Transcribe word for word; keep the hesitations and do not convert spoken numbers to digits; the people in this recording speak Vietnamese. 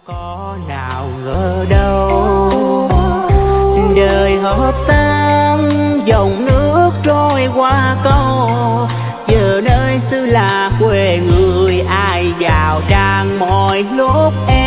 có nào ngờ đâu đời hợp tan dòng nước trôi qua câu giờ nơi xứ là quê người ai vào trang mọi lúc em